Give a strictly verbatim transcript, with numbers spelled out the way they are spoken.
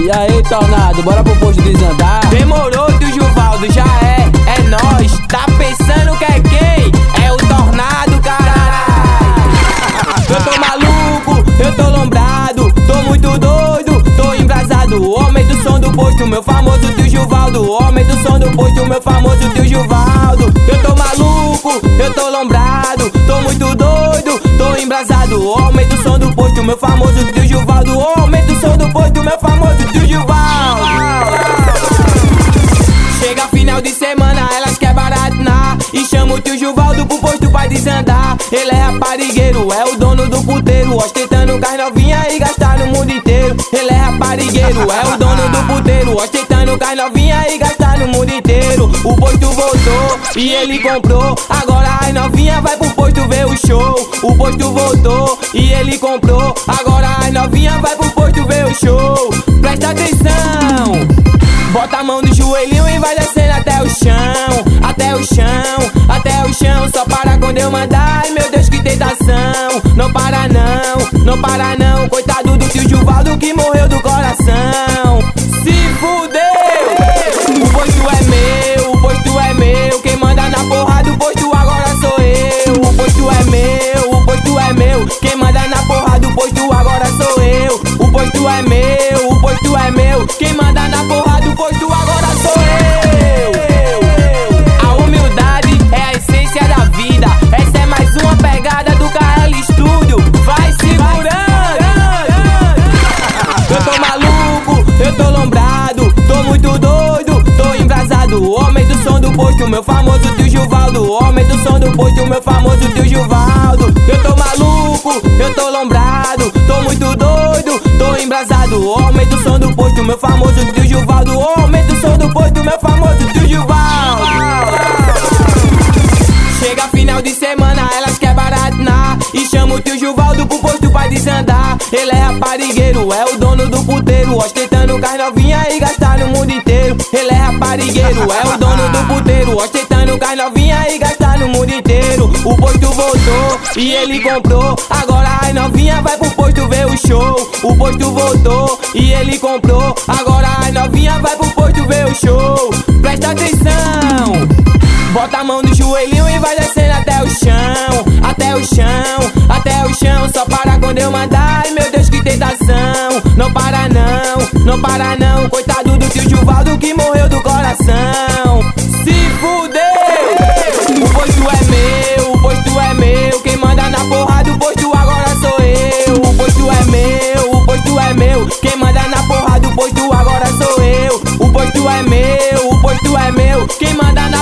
E aí, Tornado, bora pro posto desandar? Demorou, tio Gilvaldo, já é, é nós. Tá pensando que é quem? É o Tornado, caralho. Eu tô maluco, eu tô lombrado, tô muito doido, tô embrasado. O homem do som do posto, meu famoso tio Gilvaldo. O homem do som do posto, meu famoso tio Gilvaldo. Eu tô maluco, eu tô lombrado, tô muito doido, tô embrasado. O homem do som do posto, meu famoso tio Gilvaldo. O homem do som do posto, meu famoso tio Gilvaldo. Chega final de semana, elas quer baratinar e chama o tio Gilvaldo pro posto pra desandar. Ele é raparigueiro, é o dono do puteiro, ostentando com as novinhas e gastar no mundo inteiro. Ele é raparigueiro, é o dono do puteiro, ostentando com as novinhas e gastar no mundo inteiro. O posto voltou e ele comprou, agora as novinhas vai pro posto ver o show. O posto voltou e ele comprou, agora as novinhas vai pro posto ver o show. Presta atenção, bota a mão no joelhinho e vai descendo até o chão, até o chão, até o chão. Só para quando eu mandar, ai meu Deus que tentação. Não para não, não para não. Coitado do tio Gilvaldo que morreu do coração. Se fudeu, o posto é meu, o posto é meu. Quem manda na porra do posto agora sou eu. O posto é meu, o posto é meu. Quem manda na porra do posto agora sou eu. O posto é meu, o posto é meu. Quem manda na porra do posto agora sou eu. A humildade é a essência da vida. Essa é mais uma pegada do K L Studio. Vai segurando. Eu tô maluco, eu tô lombrado, tô muito doido, tô embrasado. O homem do som do posto, meu famoso tio Gilvaldo. O homem do som do posto, meu famoso tio Gilvaldo. Eu tô maluco, eu tô lombrado, tô muito doido, tô embrasado. O homem do som do posto, meu famoso tio Gilvaldo. O homem do som do posto, meu famoso tio Gilvaldo. Chega final de semana, elas quer baratinar e chama o tio Gilvaldo pro posto pra desandar. Ele é raparigueiro, é o dono do puteiro, ostentando com as novinhas e gastar no mundo inteiro. Ele é raparigueiro, é o dono do puteiro, ostentando com as novinhas e gastar no mundo inteiro. O posto voltou e ele comprou, agora as novinhas vai pro posto ver o show. O posto voltou e ele comprou, agora as novinhas vai pro posto ver o show. Presta atenção, bota a mão no joelhinho e vai descendo até o chão, até o chão, até o chão. Só para quando eu mandar, ai meu Deus que tentação. Não para não, não para não. Coitado do tio Gilvaldo que morreu do coração. Se fudeu, o posto é meu, o posto é meu. Quem manda na porra do posto agora sou eu. O posto é meu, o posto é meu. Quem manda na porra do posto agora sou eu. O posto é meu, o posto é meu. Quem manda na